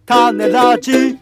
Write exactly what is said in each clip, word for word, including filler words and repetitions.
種ラジ。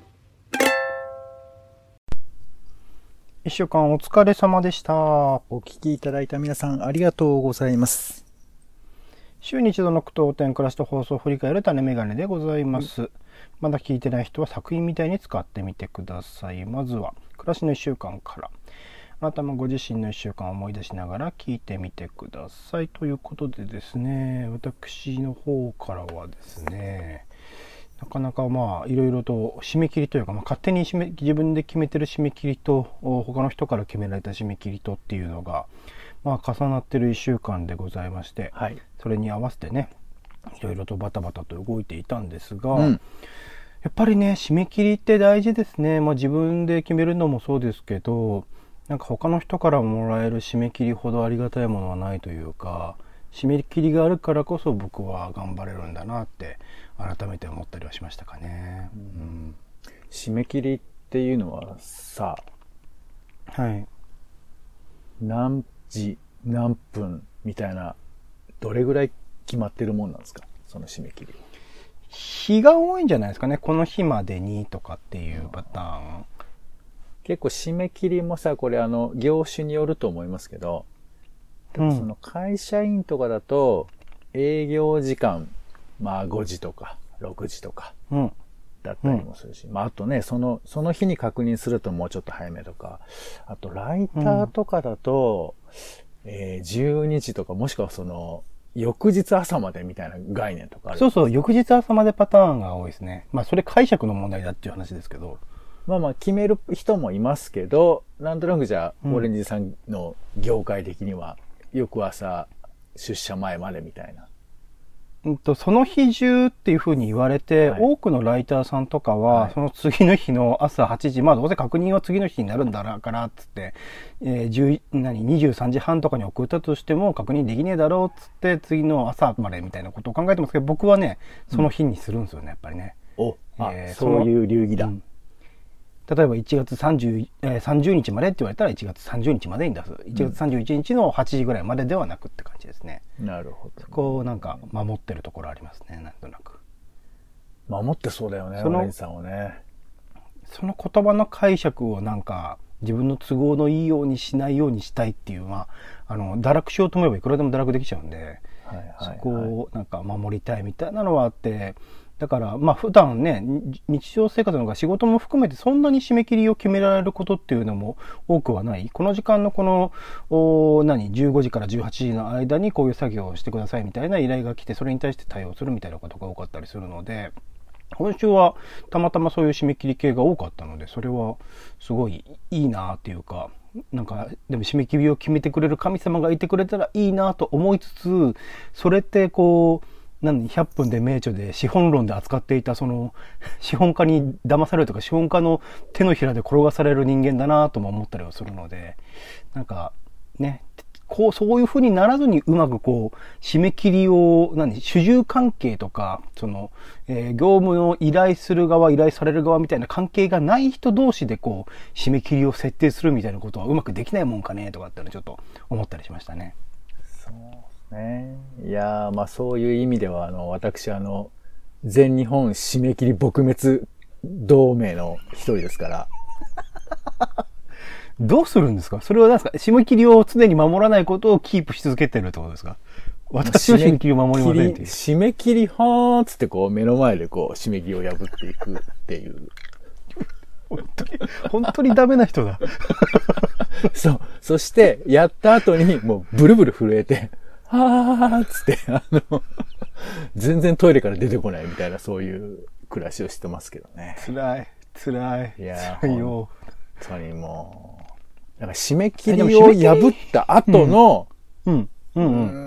一週間お疲れ様でした。 お聞きいただいた皆さんありがとうございます。 週に一度の句読点、暮らしと放送を振り返る種メガネでございます、うん、まだ聞いてない人は作品みたいに使ってみてください。まずは暮らしの一週間から、あなたもご自身の一週間を思い出しながら聞いてみてくださいということでですね、私の方からはですね、なかなかまあいろいろと締め切りというか、まあ、勝手に締め自分で決めてる締め切りと他の人から決められた締め切りとっていうのが、まあ、重なってるいっしゅうかんでございまして、はい、それに合わせてねいろいろとバタバタと動いていたんですが、うん、やっぱりね締め切りって大事ですね。まあ、自分で決めるのもそうですけど、なんか他の人からもらえる締め切りほどありがたいものはないというか、締め切りがあるからこそ僕は頑張れるんだなって改めて思ったりはしましたかね、うん、 締め切りっていうのはさ、 はい、 何時何分みたいなどれぐらい決まってるもんなんですか、その締め切りは。 日が多いんじゃないですかね。この日までにとかっていうパターン。 結構締め切りもさ、これあの業種によると思いますけど、その会社員とかだと営業時間、まあごじとかろくじとかだったりもするし、うん、まああとね、その、その日に確認するともうちょっと早めとか、あとライターとかだと、うん、えー、じゅうにじとかもしくはその、翌日朝までみたいな概念とかある。 そうそう、翌日朝までパターンが多いですね。まあそれ解釈の問題だっていう話ですけど。 まあまあ決める人もいますけど、なんとなくじゃあ、オレンジさんの業界的には、翌朝出社前までみたいな。 うんと、その日中っていうふうに言われて、はい、多くのライターさんとかは、はい、その次の日の朝はちじ、まあどうせ確認は次の日になるんだからっつって、えー、じゅう何にじゅうさんじはんとかに送ったとしても確認できねえだろうっつって次の朝までみたいなことを考えてますけど、僕はねその日にするんですよね、やっぱりね。 お、えー、そういう流儀だ。うん、 例えばいちがつさんじゅう、えー、さんじゅうにちまでって言われたらいちがつさんじゅうにちまでに出す。いちがつさんじゅういちにちのはちじぐらいまでではなくって感じですね。 なるほど、ね。 そこをなんか守ってるところありますね、なんとなく。 守ってそうだよね、オレンジさんはね。 その言葉の解釈をなんか自分の都合のいいようにしないようにしたいっていう、まあ、あの、堕落しようと思えばいくらでも堕落できちゃうんで、はいはいはい、そこをなんか守りたいみたいなのはあって、だから、まあ普段ね、日常生活のが仕事も含めてそんなに締め切りを決められることっていうのも多くはない。この時間のこの、お何、じゅうごじからじゅうはちじの間にこういう作業をしてくださいみたいな依頼が来て、それに対して対応するみたいなことが多かったりするので、今週はたまたまそういう締め切り系が多かったので、それはすごいいいなっていうか、なんか、でも締め切りを決めてくれる神様がいてくれたらいいなと思いつつ、それってこう、何ひゃっぷんで名著で資本論で扱っていたその資本家に騙されるとか資本家の手のひらで転がされる人間だなとも思ったりはするので、なんかね、こうそういう風にならずにうまくこう締め切りを何主従関係とかその、えー、業務の依頼する側依頼される側みたいな関係がない人同士でこう締め切りを設定するみたいなことはうまくできないもんかねとかってのちょっと思ったりしましたね。 そうね、いやー、まあそういう意味ではあの私あの全日本締め切り撲滅同盟の一人ですからどうするんですかそれは何ですか。締め切りを常に守らないことをキープし続けてるってことですか。私は締め切りを守りませんっていう。 締め切りはーっつってこう目の前でこう締め切りを破っていくっていう本当に本当にダメな人だそう。そしてやった後にもうブルブル震えてはーっつって、あの、全然トイレから出てこないみたいな、そういう暮らしをしてますけどね。 辛い、辛い。 いや、 辛いよ。 本当にもう、だから締め切りを破った後の、 うん、うん、うん、うん。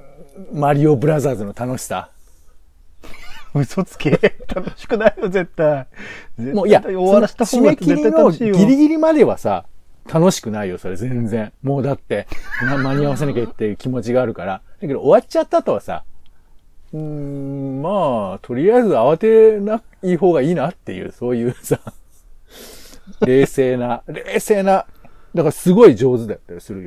マリオブラザーズの楽しさ。 嘘つけ。楽しくないよ、絶対。 もういや、終わらせた方が絶対楽しいよ。締め切りのギリギリまではさ、楽しくないよ、それ全然。もうだって、間に合わせなきゃっていう気持ちがあるから。だけど終わっちゃった後はさ、うーん、まあ、とりあえず慌てない方がいいなっていう、そういうさ、冷静な、冷静な、だからすごい上手だったりするよね。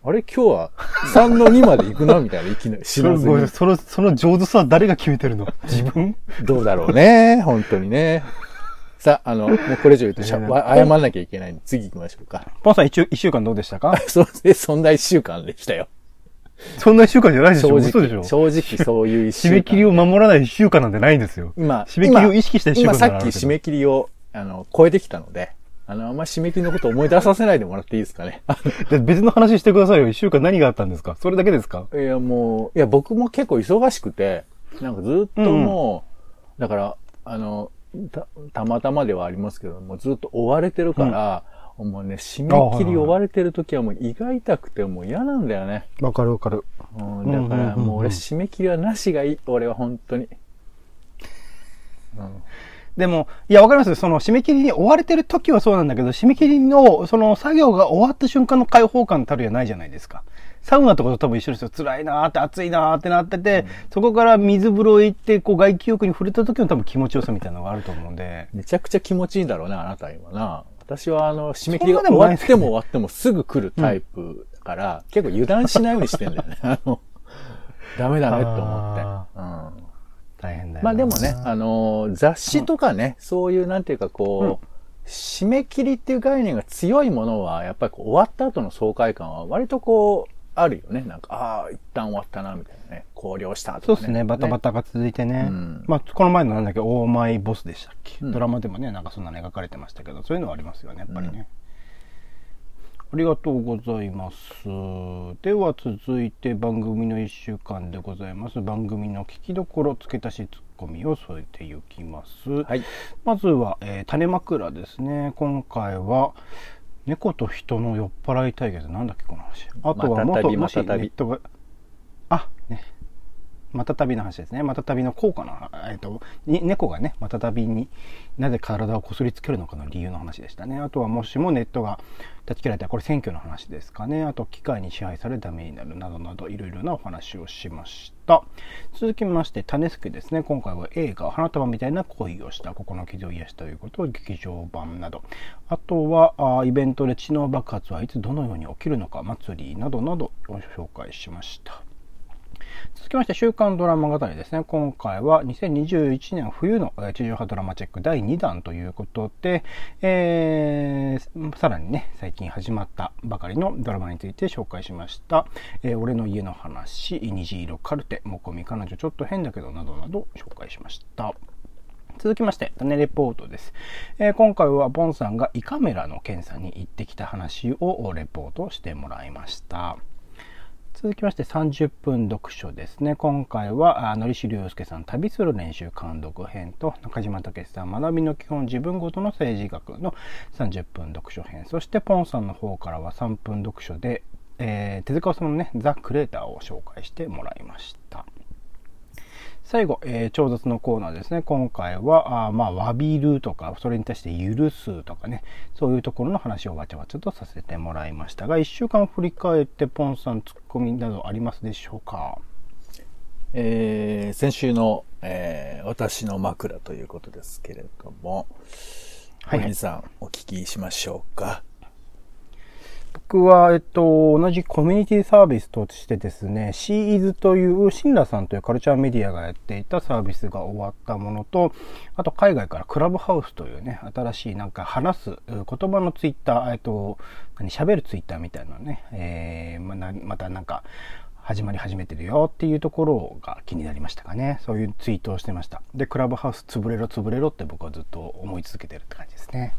あれ今日はさんのにまで行くなみたいな、いきなり知らずに。 その、その上手さは誰が決めてるの？自分？ どうだろうね。本当にね。さあ、あの、もうこれ以上言うとしゃ、謝らなきゃいけないんで、次行きましょうか。 ポンさん一週間どうでしたか？ そうですね、そんな一週間でしたよ。 そんな一週間じゃないでしょ？ 正直、 でしょ？ 正直そういう一週間。 締め切りを守らない一週間なんてないんですよ。 今、 締め切りを意識した一週間今さっき締め切りを、あの、超えてきたので、あの、あんま締め切りのことを思い出させないでもらっていいですかね。 で別の話してくださいよ。一週間何があったんですか？それだけですか？ いや、もう、いや、僕も結構忙しくて、なんかずっともう、うん、だから、あの、た、たまたまではありますけども、ずっと追われてるから、うん、もうね、締め切り追われてる時はもう胃が痛くてもう嫌なんだよね。 わかるわかる。 うん、だからもう俺締め切りはなしがいい。俺は本当に。 うん、でも、いやわかります。その締め切りに追われてる時はそうなんだけど、締め切りのその作業が終わった瞬間の解放感たるやないじゃないですか。サウナとかと多分一緒ですよ。辛いなーって暑いなーってなってて、うん、そこから水風呂行ってこう外気浴に触れた時の多分気持ちよさみたいなのがあると思うんで。 めちゃくちゃ気持ちいいんだろうね、あなた今な。私はあの、締め切りが終わっても終わってもすぐ来るタイプだから、うん、結構油断しないようにしてんだよね。あの、ダメダメって思って。うん、 大変だよ。 まあでもね、あの、雑誌とかね、うん、そういうなんていうかこう、うん、締め切りっていう概念が強いものは、やっぱりこう終わった後の爽快感は割とこう、あるよね。なんか、ああ、一旦終わったな、みたいなね。考慮したとか、ね。 そうですね。バタバタが続いてね。うん、まあ、この前のなんだっけ、オーマイボスでしたっけ、うん、ドラマでもね、なんかそんなの描かれてましたけど、そういうのはありますよね、やっぱりね。うん、ありがとうございます。では続いて番組のいっしゅうかんでございます。番組の聞きどころ、付け足しツッコミを添えていきます。はい、まずは、えー、種枕ですね。今回は、猫と人の酔っ払い対決、なんだっけこの話。あとは元もしネットが、あ、ね。またたびの話ですね。またたびの効果の、えっと、猫がね、またたびになぜ体をこすりつけるのかの理由の話でしたね。あとはもしもネットが断ち切られたら、これ選挙の話ですかね。あと、機械に支配されダメになるなどなど、いろいろなお話をしました。続きまして、種助ですね。今回は映画、花束みたいな恋をした、ここの傷を癒したということを劇場版など。あとは、あイベントで知能爆発はいつどのように起きるのか、祭りなどなどを紹介しました。続きまして、週刊ドラマ語りですね。今回はにせんにじゅういちねん冬の地上波ドラマチェックだいにだんということで、えー、さらにね、最近始まったばかりのドラマについて紹介しました。えー、俺の家の話、虹色カルテ、もこみ彼女ちょっと変だけどなどなど紹介しました。続きまして、種レポートです。えー、今回はボンさんが胃カメラの検査に行ってきた話をレポートしてもらいました。続きましてさんじゅっぷん読書ですね。今回はのりしりょうすけさん旅する練習監読編と中島武さん学びの基本自分ごとの政治学のさんじゅっぷん読書編、そしてポンさんの方からはさんぷん読書で、えー、手塚治虫のねザ・クレーターを紹介してもらいました。最後、えー、超絶のコーナーですね。今回は、あまあ、詫びるとか、それに対して許すとかね、そういうところの話をわちゃわちゃとさせてもらいましたが、いっしゅうかん振り返って、ポンさん、ツッコミなどありますでしょうか？ えー、先週の、えー、私の枕ということですけれども、はい、はい、さん、お聞きしましょうか。 僕は、えっと、同じコミュニティサービスとしてですね、シーイズというシンラさんというカルチャーメディアがやっていたサービスが終わったものと、あと海外からクラブハウスというね、新しいなんか話す言葉のツイッター、えっと、何喋るツイッターみたいなね、えー、ま, なまたなんか始まり始めてるよっていうところが気になりましたかね。そういうツイートをしてました。で、クラブハウス潰れろ潰れろって僕はずっと思い続けてるって感じですね。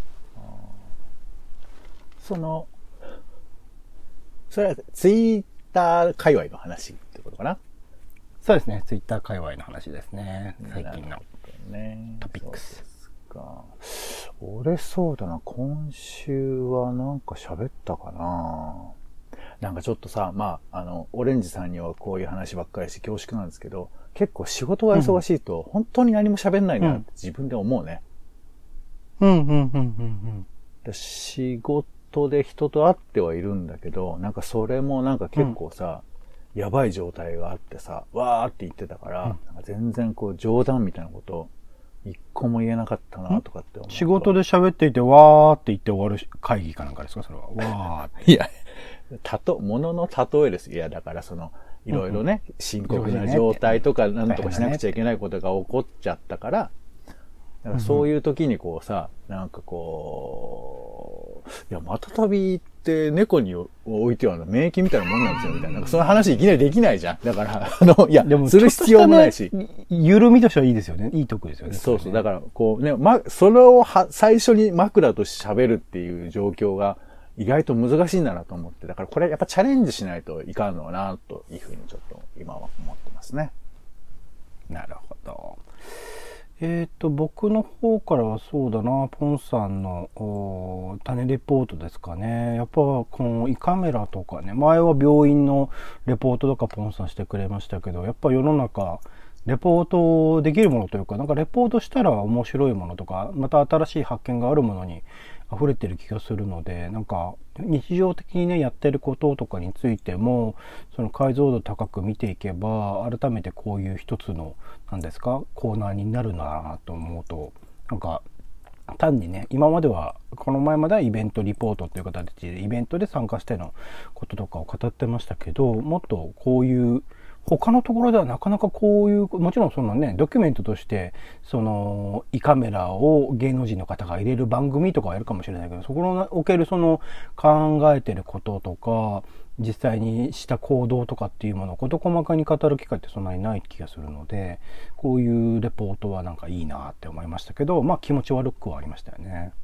そのそれはツイッター界隈の話ってことかな？ そうですね。ツイッター界隈の話ですね。最近のトピックス。 そうですか。俺そうだな。今週はなんか喋ったかな。なんかちょっとさ、まあ、あの、オレンジさんにはこういう話ばっかりして恐縮なんですけど、結構仕事が忙しいと本当に何も喋んないなって自分で思うね。 うん、うん、うん、うん、 うん。仕事で人と会ってはいるんだけど、なんかそれもなんか結構さ、うん、やばい状態があってさ、わーって言ってたから、うん、なんか全然こう冗談みたいなこと一個も言えなかったなとかって思う。 仕事で喋っていてわーって言って終わる会議かなんかですかそれは。わーって。 いや、 たと、ものの例えです。いや、だからその、いろいろね、うん、深刻な状態とか、なんとかしなくちゃいけないことが起こっちゃったから、だからそういう時にこうさ、なんかこう、いや、またたびって猫に置いては免疫みたいなもんなんですよ、みたいな。なんかその話いきなりできないじゃん。だから、あの、いや、でもする必要もないし。 ね、緩みとしてはいいですよね。いいとこですよね。 そうそう。だから、こうね、ま、それをは、最初に枕として喋るっていう状況が意外と難しいんだなと思って。だからこれやっぱチャレンジしないといかんのかな、というふうにちょっと今は思ってますね。 なるほど。えっと、僕の方からはそうだな、ポンさんの種レポートですかね。やっぱこの胃カメラとかね、前は病院のレポートとかポンさんしてくれましたけど、やっぱ世の中、レポートできるものというか、なんかレポートしたら面白いものとか、また新しい発見があるものに溢れてる気がするので、なんか日常的にね、やってることとかについても、その解像度高く見ていけば、改めてこういう一つの、なんですか、コーナーになるなと思うと、なんか、単にね、今までは、この前まではイベントリポートという形で、イベントで参加してのこととかを語ってましたけど、もっとこういう、他のところではなかなかこういう、もちろんそのね、ドキュメントとして、その、胃カメラを芸能人の方が入れる番組とかはやるかもしれないけど、そこにおけるその考えてることとか、実際にした行動とかっていうものを事細かに語る機会ってそんなにない気がするので、こういうレポートはなんかいいなって思いましたけど、まあ気持ち悪くはありましたよね。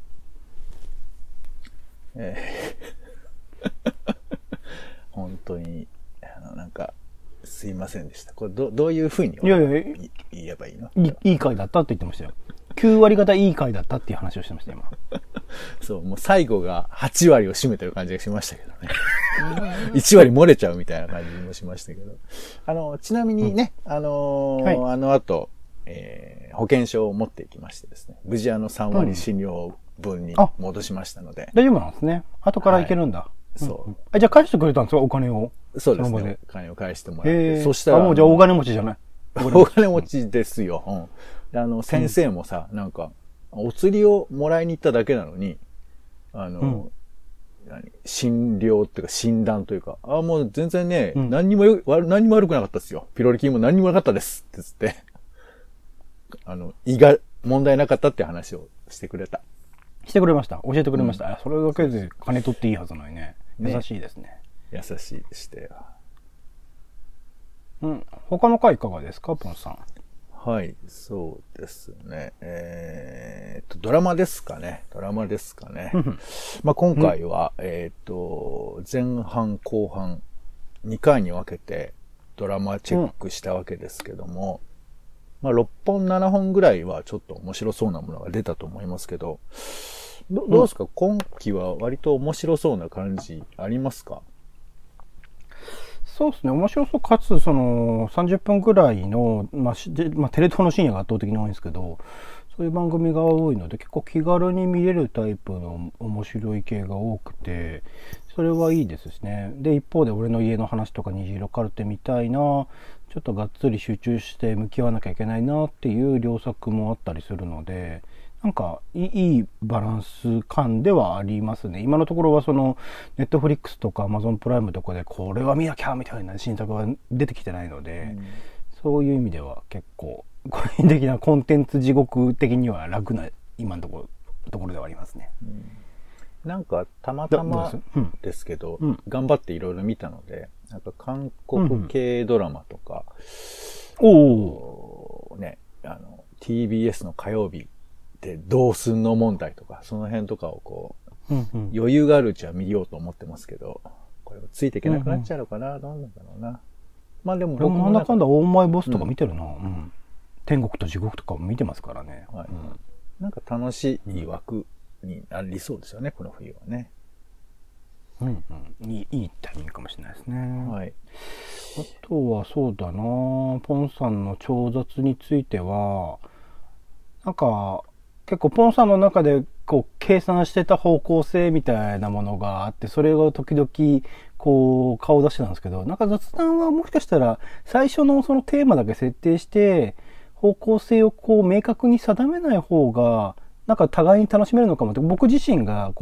ええ本当に、あの、なんか、すいませんでした。これど、どういうふうに言えばいいの？ いい、いい回だったって言ってましたよ。きゅう割方いい回だったっていう話をしてました、今。 そう、もう最後がはち割を占めてる感じがしましたけどね。いち割漏れちゃうみたいな感じもしましたけど。あの、ちなみにね、うん、あのーはい、あの後、えー、保険証を持っていきましてですね、無事あのさん割診療分に戻しましたので。 大丈夫なんですね。後からいけるんだ。はい、そう、うん。あ、じゃあ返してくれたんですか、お金を。 そうですね。お金を返してもらって。そしたら。 あ、もうじゃあ大金持ちじゃない。 大金持ちですよ。うん。あの、先生もさ、うん、なんか、お釣りをもらいに行っただけなのに、あの、うん、何診療っていうか診断というか、あ、もう全然ね、うん、何にもよ、何にも悪くなかったですよ。ピロリ菌も何にもなかったです。ってつって、あの、胃が問題なかったって話をしてくれた。 してくれました。教えてくれました。うん、それだけで金取っていいはずないね。優しいですね。ね、 優しいでしたよ。 うん。他の回いかがですか、ポンさん。 はい、そうですね。えー、と、ドラマですかね。ドラマですかね。まあ今回は、うん、えっと、前半後半にかいに分けてドラマチェックしたわけですけども、うん、まあろっぽんななほんぐらいはちょっと面白そうなものが出たと思いますけど、ど, どうですか、うん、今期は割と面白そうな感じありますか？ そうですね。面白そう。かつ、その、さんじゅっぷんぐらいの、まあ、まあ、テレ東の深夜が圧倒的に多いんですけど、そういう番組が多いので、結構気軽に見れるタイプの面白い系が多くて、それはいいですしね。で、一方で俺の家の話とか虹色カルテみたいな、ちょっとがっつり集中して向き合わなきゃいけないなっていう良作もあったりするので、なんかいいバランス感ではありますね。今のところはそのネットフリックスとかアマゾンプライムとかでこれは見なきゃみたいな新作は出てきてないので、うん、そういう意味では結構個人的なコンテンツ地獄的には楽な今のところところではありますね。うん、 なんかたまたまですけど、うん、頑張っていろいろ見たので、なんか韓国系ドラマとか、うん、おね、あの ティービーエス の火曜日でどうすんの問題とか、その辺とかをこう、うんうん、余裕があるうちは見ようと思ってますけど、これついていけなくなっちゃうのかな、うんうん、どうなんだろうな。まあでも僕もなんだかんだオーマイボスとか見てるな、うんうん、天国と地獄とかも見てますからね、はい、うん、 なんか楽しい枠になりそうですよね、この冬はね。 うんうん、いい、いいタイミングかもしれないですね。はい。あとはそうだな、ポンさんの超雑については、なんか結構ポンさんの中でこう計算してた方向性みたいなものがあって、それが時々こう顔出してたんですけど、なんか雑談はもしかしたら最初のそのテーマだけ設定して方向性をこう明確に定めない方がなんか互いに楽しめるのかもって、僕自身がこう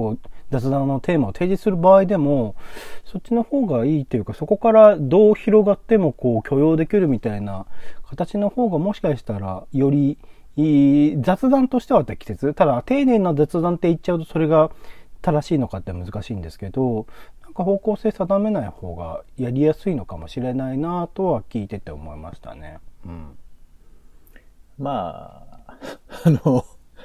雑談のテーマを提示する場合でも、そっちの方がいいというか、そこからどう広がってもこう許容できるみたいな形の方がもしかしたらよりいい、雑談としては適切。ただ、丁寧な雑談って言っちゃうとそれが正しいのかって難しいんですけど、なんか方向性定めない方がやりやすいのかもしれないなとは聞いてて思いましたね。うん。 まあ、あの、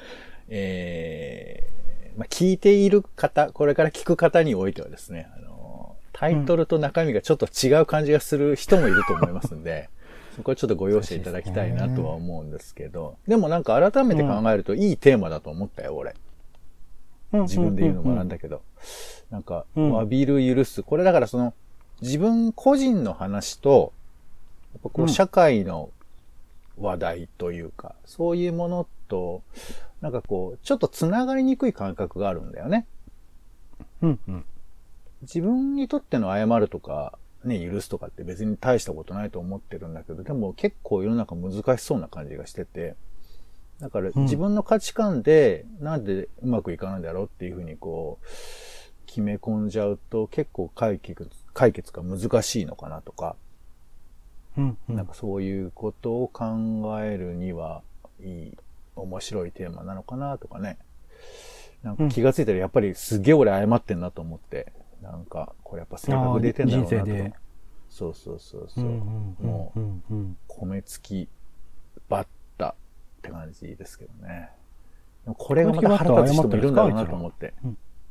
えー、まあ、聞いている方、これから聞く方においてはですね、あの、タイトルと中身がちょっと違う感じがする人もいると思いますんで、そこはちょっとご容赦いただきたいなとは思うんですけど、でもなんか改めて考えるといいテーマだと思ったよ、俺。自分で言うのもなんだけど。なんか、詫びる、許す。これだからその、自分個人の話と、やっぱこう社会の話題というか、そういうものと、なんかこう、ちょっと繋がりにくい感覚があるんだよね。 うんうん、 自分にとっての謝るとか、ね、許すとかって別に大したことないと思ってるんだけど、でも結構世の中難しそうな感じがしてて、だから自分の価値観でなんでうまくいかないんだろうっていうふうにこう、決め込んじゃうと結構解決、解決が難しいのかなとか、 うんうん、 なんかそういうことを考えるにはいい、面白いテーマなのかなとかね。なんか気がついたらやっぱりすげえ俺謝ってんなと思って、なんかこれやっぱ性格出てんだろうなとか。そうそうそうそう。もう、米付きバッタって感じですけどね。でもこれがまた腹立つ人もいるんだろうなと思って。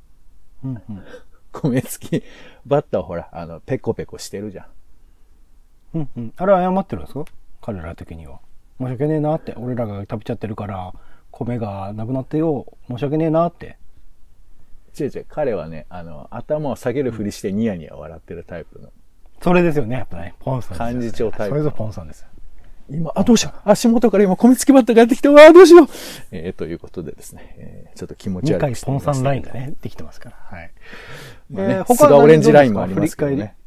米付きバッタはほら、あの、ペコペコしてるじゃん。 うんうん。あれ謝ってるんですか？彼ら的には。申し訳ねえなって。俺らが食べちゃってるから、米がなくなってよ。申し訳ねえなって。 違う違う。彼はね、あの、頭を下げるふりしてニヤニヤ笑ってるタイプの。 それですよね、やっぱね。ポンさん、 ね。幹事長タイプ。 それぞれポンさんですよ。 今、あ、どうしよう。足元から今、米付きバッタがやってきて、わあ、どうしよう。えー、ということでですね、えー、ちょっと気持ち悪い。 にかいポンさんラインがね、できてますから。はい。 まあね、えー、他がオレンジラインもありますけどね。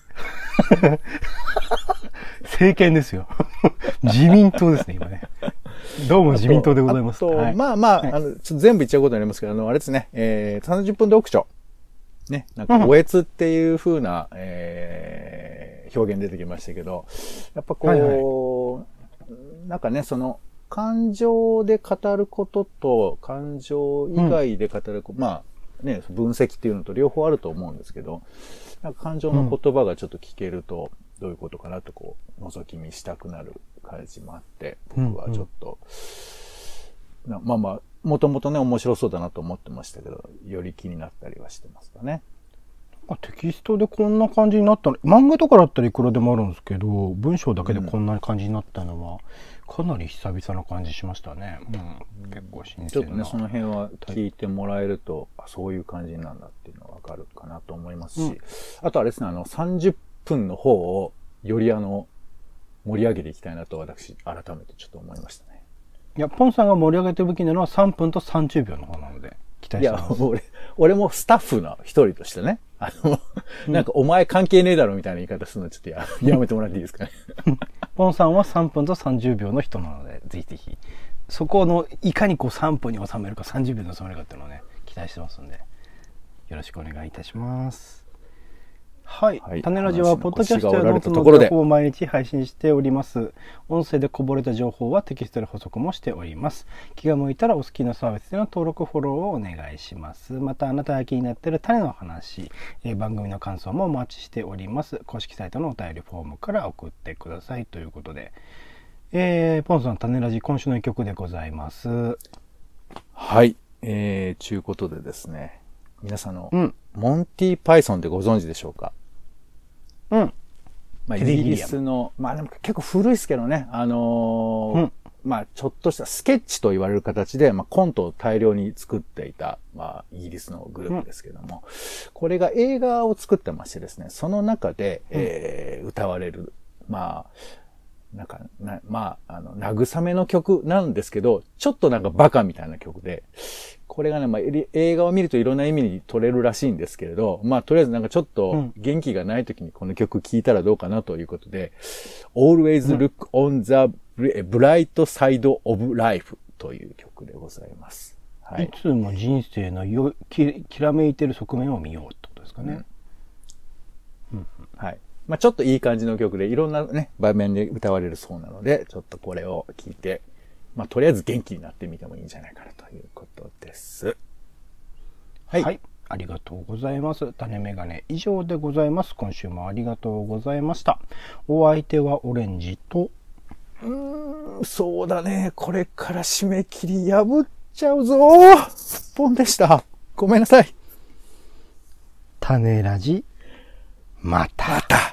政権ですよ。自民党ですね、今ね。どうも自民党でございます。 あと、はい、まあまあ、はい、あの、ちょっと全部言っちゃうことになりますけど、あの、あれですね、えー、さんじゅっぷん読書。ね、なんか、おえつっていう風な、うん、えー、表現出てきましたけど、やっぱこう、はいはい、なんかね、その、感情で語ることと、感情以外で語ること、うん、まあ、ね、分析っていうのと両方あると思うんですけど、なんか感情の言葉がちょっと聞けると、どういうことかなとこう、覗き見したくなる感じもあって、僕はちょっと、うんうん、まあまあ、もともとね、面白そうだなと思ってましたけど、より気になったりはしてますかね。 テキストでこんな感じになったの、漫画とかだったらいくらでもあるんですけど、文章だけでこんな感じになったのは、かなり久々な感じしましたね。うん、結構新鮮な。 ちょっとね、その辺は聞いてもらえると、あ、そういう感じなんだっていうのがわかるかなと思いますし、うん、あとあれですね、あの、さんじゅっぷんの方を、よりあの、盛り上げていきたいなと私、改めてちょっと思いましたね。 いや、ポンさんが盛り上げてるべきなのはさんぷんとさんじゅうびょうの方なので、期待してます。 いや、俺、俺もスタッフの一人としてね、あの、うん、なんかお前関係ねえだろみたいな言い方するのちょっとややめてもらっていいですかね。 ポンさんはさんぷんとさんじゅうびょうの人なので、ぜひぜひ、そこの、いかにこうさんぷんに収めるかさんじゅうびょうに収めるかっていうのをね、期待してますんで、よろしくお願いいたします。はい。はい、種ラジは、ポッドキャストやノートの情報を毎日配信しております。音声でこぼれた情報はテキストで補足もしております。気が向いたらお好きなサービスでの登録、フォローをお願いします。また、あなたが気になっている種の話、えー、番組の感想もお待ちしております。公式サイトのお便りフォームから送ってくださいということで、えー、ポンさん、種ラジ今週の一曲でございます。 はい。えー、ちゅうことでですね、皆さんの、うん、モンティ・パイソンってご存知でしょうか？ うん。 まあ、イギリスの、まあでも結構古いですけどね、あのー、うん、まあちょっとしたスケッチと言われる形で、まあコントを大量に作っていた、まあイギリスのグループですけども、うん、これが映画を作ってましてですね、その中で、うん、えー、歌われる、まあ、なんか、な、まあ、あの、慰めの曲なんですけど、ちょっとなんかバカみたいな曲で、これがね、まあ、映画を見るといろんな意味に取れるらしいんですけれど、まあ、とりあえずなんかちょっと元気がない時にこの曲聴いたらどうかなということで、うん、Always Look on the Bright Side of Life という曲でございます。 はい、いつも人生のよき、きらめいてる側面を見ようってことですかね。 うんうん、はい。まあちょっといい感じの曲で、いろんなね、場面で歌われるそうなので、ちょっとこれを聞いて、まあとりあえず元気になってみてもいいんじゃないかなということです。 はい。はい、ありがとうございます。種メガネ以上でございます。今週もありがとうございました。お相手はオレンジと、 うーん、そうだね。これから締め切り破っちゃうぞ。ポンでした。ごめんなさい。 種ラジ、また。 また。